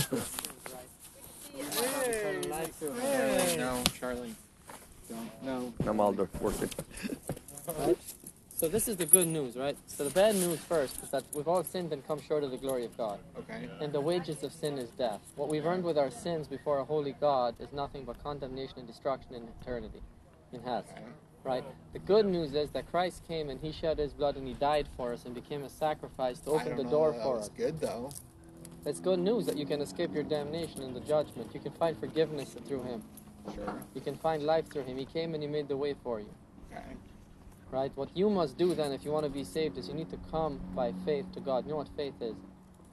Hey. No, Charlie. Don't. No. I'm all working. Right? So this is the good news, right? So the bad news first is that we've all sinned and come short of the glory of God. Okay. And the wages of sin is death. What we've earned with our sins before a holy God is nothing but condemnation and destruction in eternity, in hell. Right? The good news is that Christ came and he shed his blood and he died for us and became a sacrifice to open the door for us. That's good though. It's good news that you can escape your damnation and the judgment. You can find forgiveness through him. Sure. You can find life through him. He came and he made the way for you. Okay. Right? What you must do then if you want to be saved is you need to come by faith to God. You know what faith is?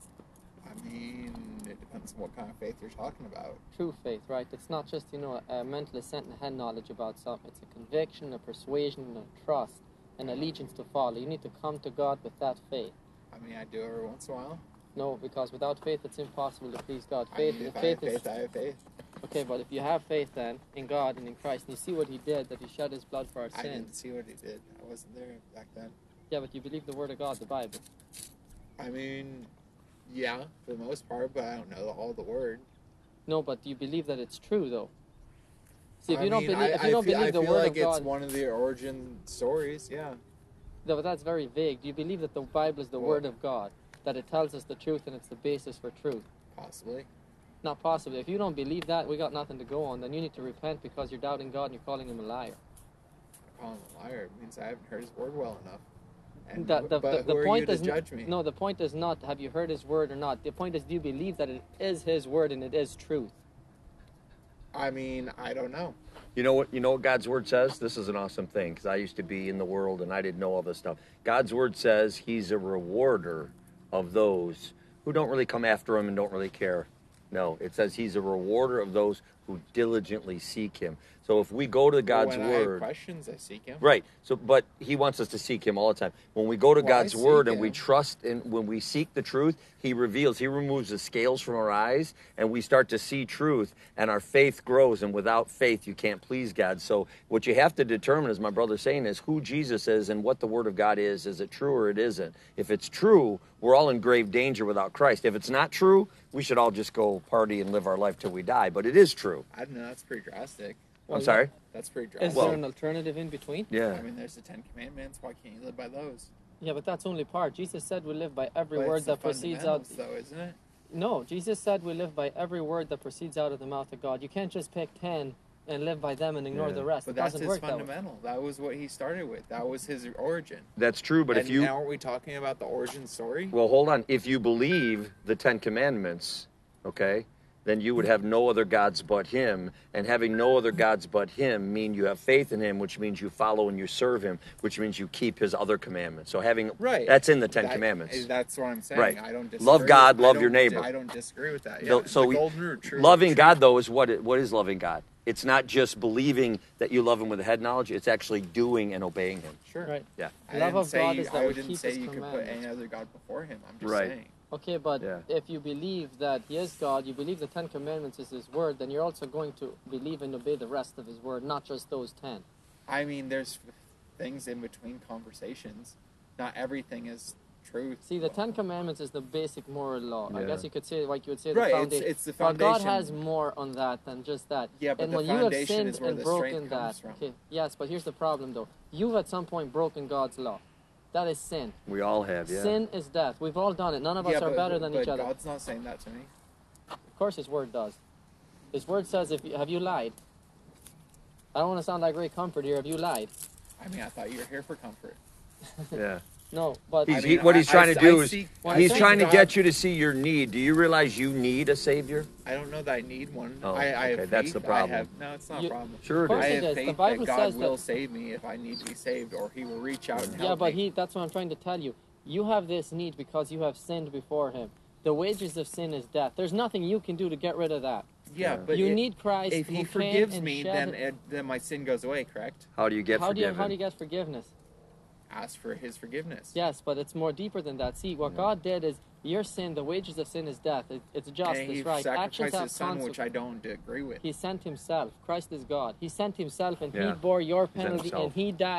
I mean, it depends on what kind of faith you're talking about. True faith, right? It's not just, a mental assent and head knowledge about something. It's a conviction, a persuasion, a trust, an allegiance to follow. You need to come to God with that faith. I mean, I do every once in a while. No, because without faith, it's impossible to please God. I have faith, I have faith. Okay, but if you have faith then in God and in Christ, and you see what he did, that he shed his blood for our sins. I didn't see what he did. I wasn't there back then. Yeah, but you believe the word of God, the Bible. I mean, yeah, for the most part, but I don't know all the word. No, but do you believe that it's true, though? See, if I you don't mean, believe the word of God, it's one of the origin stories. Yeah. No, but that's very vague. Do you believe that the Bible is the word of God, that it tells us the truth and it's the basis for truth? Possibly. Not possibly. If you don't believe that, we got nothing to go on. Then you need to repent because you're doubting God and you're calling him a liar. Calling him a liar it means I haven't heard his word well enough. And The point is judge me? No, the point is not have you heard his word or not. The point is, do you believe that it is his word and it is truth? I mean, I don't know. You know what God's word says? This is an awesome thing because I used to be in the world and I didn't know all this stuff. God's word says he's a rewarder of those who don't really come after him and don't really care. No, it says he's a rewarder of those who diligently seek him. So if we go to God's when word, I have questions, I seek him. Right. So, but he wants us to seek him all the time. When we go to God's word and we trust, and when we seek the truth, he reveals, he removes the scales from our eyes, and we start to see truth, and our faith grows. And without faith, you can't please God. So, what you have to determine, as my brother's saying, is who Jesus is and what the word of God is. Is it true or it isn't? If it's true, we're all in grave danger without Christ. If it's not true, we should all just go party and live our life till we die. But it is true. I don't know. That's pretty drastic. I'm sorry? That's pretty drastic. Is there an alternative in between? Yeah. I mean, there's the Ten Commandments. Why can't you live by those? Yeah, but that's only part. Jesus said we live by every word that proceeds out. Though, isn't it? No, Jesus said we live by every word that proceeds out of the mouth of God. You can't just pick 10 and live by them and ignore the rest. But it that's doesn't his work fundamental. That was what he started with. That was his origin. That's true, but if you... Now aren't we talking about the origin story? Well, hold on. If you believe the Ten Commandments, okay, then you would have no other gods but him. And having no other gods but him mean you have faith in him, which means you follow and you serve him, which means you keep his other commandments. So having... Right. That's in the Ten Commandments. That's what I'm saying. Right. I don't disagree. Love God, love your neighbor. I don't disagree with that. Yeah. So the golden rule, true, loving God, though, is what is loving God? It's not just believing that you love him with the head knowledge. It's actually doing and obeying him. Sure. Right. Yeah. Love of God is that we didn't keep say his you could put commandments. any other God before him. I'm just Right. saying. Okay, but if you believe that he is God, you believe the Ten Commandments is his word, then you're also going to believe and obey the rest of his word, not just those 10. I mean, there's things in between conversations. Not everything is truth. See, the Ten Commandments is the basic moral law. I guess you could say, like you would say, right, the foundation. it's the foundation. But God has more on that than just that. Yeah, but and the when you have foundation sinned is where and the broken strength that, comes from. okay, yes, but here's the problem, though. You've at some point broken God's law. That is sin. We all have, yeah. Sin is death. We've all done it. None of us are better than each other. God's not saying that to me. Of course his word does. His word says, have you lied? I don't want to sound like Ray Comfort here. Have you lied? I mean, I thought you were here for comfort. Yeah. No, but... What he's trying to do is he's trying to God, get you to see your need. Do you realize you need a Savior? I don't know that I need one. Oh, I have faith. that's the problem. No, it's not a problem. Sure it course I is. have The faith Bible that God says will that- save me if I need to be saved, or he will reach out and help Yeah, but me. that's what I'm trying to tell you. You have this need because you have sinned before him. The wages of sin is death. There's nothing you can do to get rid of that. Yeah, but you need Christ. if he who forgives came and me, shed then my sin goes away, correct? How do you get forgiven? How do you get forgiveness? Ask for his forgiveness. Yes, but it's more deeper than that. See, what God did is your sin, the wages of sin is death. It's justice, And he right? Actions sacrificed have his son, which consequences. I don't agree with. He sent himself. Christ is God. He sent himself and he Yeah. bore your He sent penalty himself. and he died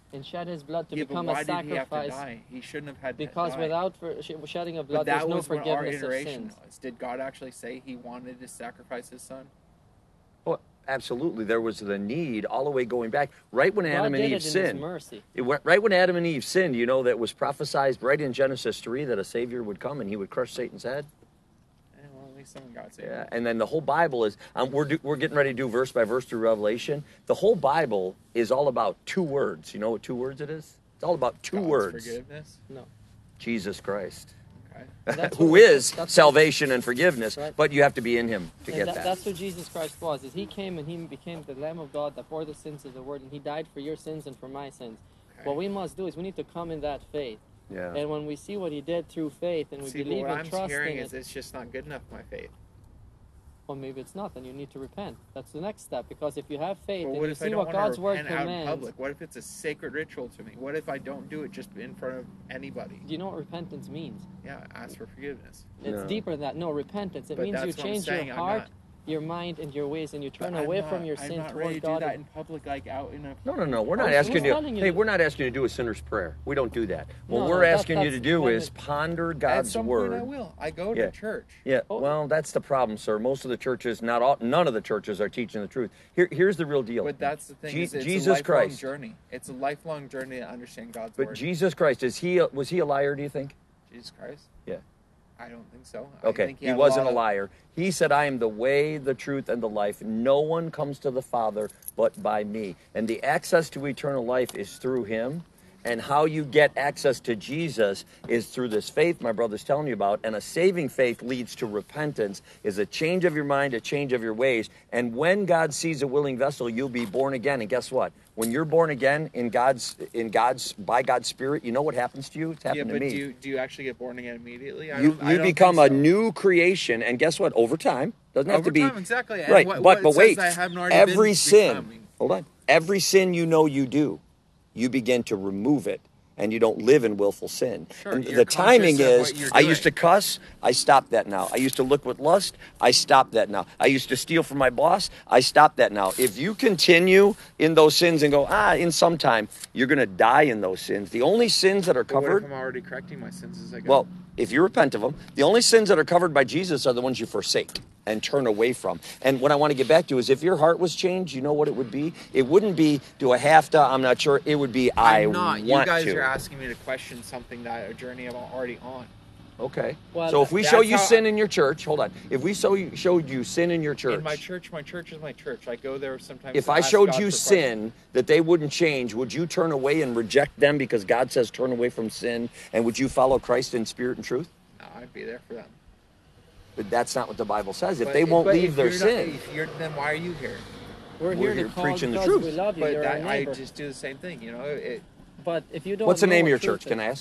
and shed his blood to Yeah, but become why a did he have to sacrifice. die? He shouldn't have had to Because die. without shedding of But blood, that there's no was when our forgiveness of iteration sins. was. Did God actually say he wanted to sacrifice his son? Well, absolutely. There was the need all the way going back. Right when God Adam and did Eve it in sinned. his mercy. Right when Adam and Eve sinned, you know, that was prophesied right in Genesis 3 that a Savior would come and he would crush Satan's head. Well, at least someone got saved. Yeah, and then the whole Bible is, we're getting ready to do verse by verse through Revelation. The whole Bible is all about 2 words. You know what 2 words it is? It's all about 2 God's words. forgiveness. No. Jesus Christ. Okay. That's Who what- is that's salvation and forgiveness, Right. but you have to be in him to And get that. That's what Jesus Christ was. Is he came and he became the Lamb of God that bore the sins of the world, and he died for your sins and for my sins. Okay. What we must do is we need to come in that faith. Yeah. And when we see what he did through faith and we See, but believe what and I'm trust hearing in is it, it's just not good enough, my faith. well, maybe it's not, then you need to repent. That's the next step. Because if you have faith But and what you if I see don't what want God's to word repent out in commands, public? What if it's a sacred ritual to me? What if I don't do it just in front of anybody? do you know what repentance means? Yeah, ask for forgiveness. It's No. deeper than that. No, repentance. It But means you that's what I'm change saying. your I'm heart, not- your mind, and your ways, and you turn But away I'm from your not- sin I'm not toward ready to God. do that in public, like out in a. No. We're not Who's asking you. telling you Hey, to- we're not asking you to do a sinner's prayer. We don't do that. What No, we're that's- asking you to that's do when is it- ponder At God's some word. point, I will. I go Yeah. to church. Yeah, Oh. well, that's the problem, sir. Most of the churches, none of the churches are teaching the truth. Here's the real deal. But that's the thing. Is it's Jesus a lifelong Christ. journey. It's a lifelong journey to understand God's But word. Jesus Christ, was he a liar? Do you think? Jesus Christ? Yeah. I don't think so. I Okay, think he had wasn't a lot of- liar. He said, "I am the way, the truth, and the life. No one comes to the Father but by me." And the access to eternal life is through him. And how you get access to Jesus is through this faith my brother's telling you about. And a saving faith leads to repentance, is a change of your mind, a change of your ways. And when God sees a willing vessel, you'll be born again. And guess what? When you're born again by God's Spirit, you know what happens to you? It's Yeah, happened but to me. do you actually get born again immediately? I You don't become think a so. new creation, and guess what? Over time, doesn't have Over to be time, exactly. And right. what but says wait, I haven't already every been sin. becoming? Hold on. Every sin you know you do, you begin to remove it, and you don't live in willful sin. Sure, And you're the timing conscious of is, what you're I used to doing. cuss, I stopped that now. I used to look with lust, I stopped that now. I used to steal from my boss, I stopped that now. If you continue in those sins and go, in some time, you're going to die in those sins. The only sins that are But what covered. if I'm already correcting my sins as I go? Well, if you repent of them, the only sins that are covered by Jesus are the ones you forsake and turn away from. And what I want to get back to is, if your heart was changed, you know what it would be? It wouldn't be, do I have to? I'm not sure. It would be, I I'm not. want You guys to. are asking me to question something that a journey I'm already on. Okay. Well, So if we that's show you how- sin in your church, hold on. If we showed you sin in your church, In my church is my church. I go there sometimes. if to I ask showed God you for sin that they wouldn't change, would you turn away and reject them because God says turn away from sin? And would you follow Christ in spirit and truth? questions. No, I'd be there for them. But that's not what the Bible says. If But- they won't but leave if their you're not- sin. if you're, then why are you here? We're We're here here to call preaching the because truth. we love you. But You're our that, I neighbor. just do the same thing. You know, But if you don't What's the know name of what your truth church? Can I is- ask?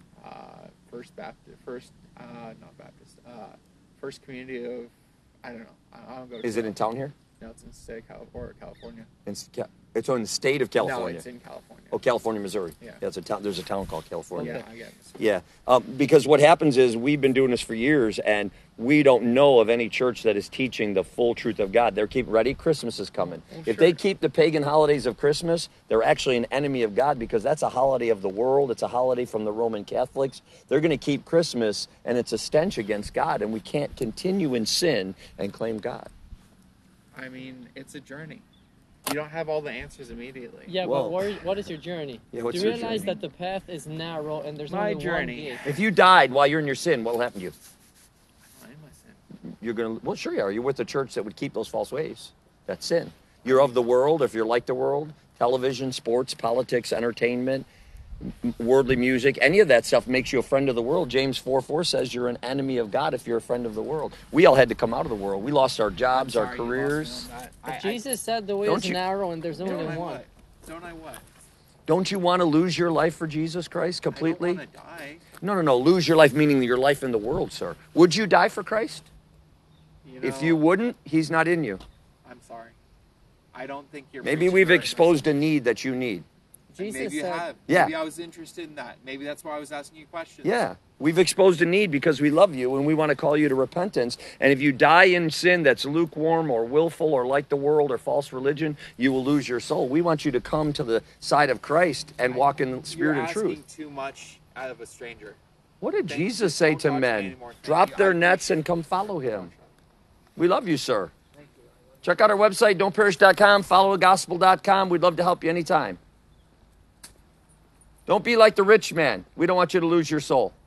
First Baptist, not Baptist. First Community of, I don't know. I don't go to. Is it in town here? No, it's in the state of California. It's in the state of California. No, it's in California. Oh, California, Missouri. Yeah. That's a town. There's a town called California. Yeah, I get it. Yeah, because what happens is we've been doing this for years, and we don't know of any church that is teaching the full truth of God. They're keep ready. Christmas is coming. Oh, If they sure. keep the pagan holidays of Christmas, they're actually an enemy of God, because that's a holiday of the world. It's a holiday from the Roman Catholics. They're going to keep Christmas, and it's a stench against God, and we can't continue in sin and claim God. I mean, it's a journey. You don't have all the answers immediately. Yeah, Whoa. but what is your journey? Yeah, what's Do you your realize journey? that the path is narrow and there's My only journey. one gate? If you died while you're in your sin, what will happen to you? I'm in my sin. You're going to, well, sure you are. You're with the church that would keep those false ways. That's sin. You're of the world. If you're like the world, television, sports, politics, entertainment, worldly music, any of that stuff makes you a friend of the world. James 4:4 says you're an enemy of God if you're a friend of the world. We all had to come out of the world. We lost our jobs, I'm our sorry, you lost careers. me on that. But Jesus said the way Don't is you- narrow and there's only Don't I one. what? Don't I what? Don't you want to lose your life for Jesus Christ completely? I don't want to die. No. Lose your life, meaning your life in the world, sir. Would you die for Christ? You If know, you wouldn't, he's not in you. I'm sorry. I don't think you're. Maybe preaching we've the right exposed a need that you need. Jesus maybe you said, have. Yeah. Maybe I was interested in that. Maybe that's why I was asking you questions. Yeah. We've exposed a need because we love you and we want to call you to repentance. And if you die in sin that's lukewarm or willful or like the world or false religion, you will lose your soul. We want you to come to the side of Christ and walk in spirit and truth. You're asking too much out of a stranger. What did Thank you. Jesus say Don't to talk to me men? anymore. Thank Drop you. their I nets appreciate and come follow him. We love you, sir. Check out our website, don'tperish.com, followthegospel.com. We'd love to help you anytime. Don't be like the rich man. We don't want you to lose your soul.